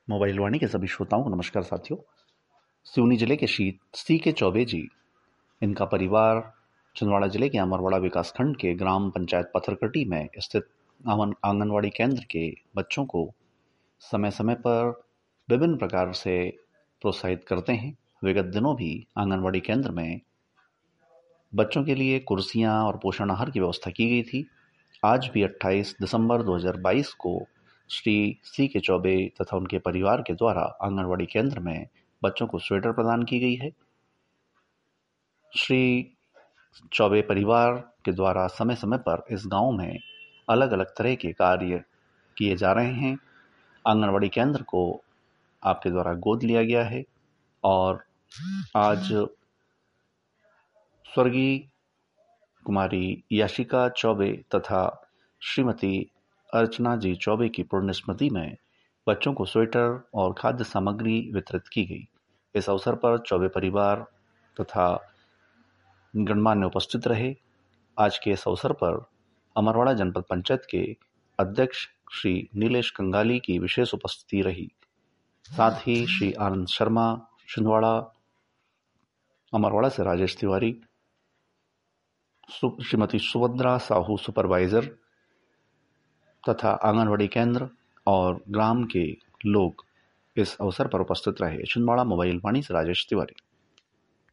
Mobile वाणी के सभी श्रोताओं को नमस्कार साथियों। सिवनी जिले के सी के चौबे जी, इनका परिवार छिंदवाड़ा जिले के अमरवाड़ा विकासखंड के ग्राम पंचायत पत्थरकटी में स्थित आंगनवाड़ी केंद्र के बच्चों को समय समय पर विभिन्न प्रकार से प्रोत्साहित करते हैं। विगत दिनों भी आंगनवाड़ी केंद्र में बच्चों के लिए कुर्सियां और पोषण आहार की व्यवस्था की गई थी। आज भी 28 दिसंबर 2022 को श्री सी के चौबे तथा उनके परिवार के द्वारा आंगनवाड़ी केंद्र में बच्चों को स्वेटर प्रदान की गई है। श्री चौबे परिवार के द्वारा समय समय पर इस गांव में अलग अलग तरह के कार्य किए जा रहे हैं। आंगनवाड़ी केंद्र को आपके द्वारा गोद लिया गया है और आज स्वर्गीय कुमारी याशिका चौबे तथा श्रीमती अर्चना जी चौबे की पुण्य स्मृति में बच्चों को स्वेटर और खाद्य सामग्री वितरित की गई। इस अवसर पर चौबे परिवार तथा गणमान्य उपस्थित रहे। आज के इस अवसर पर अमरवाड़ा जनपद पंचायत के अध्यक्ष श्री नीलेश कंगाली की विशेष उपस्थिति रही। साथ ही श्री आनंद शर्मा छिंदवाड़ा, अमरवाड़ा से राजेश तिवारी, श्रीमती सुभद्रा साहू सुपरवाइजर तथा आंगनवाड़ी केंद्र और ग्राम के लोग इस अवसर पर उपस्थित रहे। छिंदवाड़ा मोबाइल वाणी से राजेश तिवारी।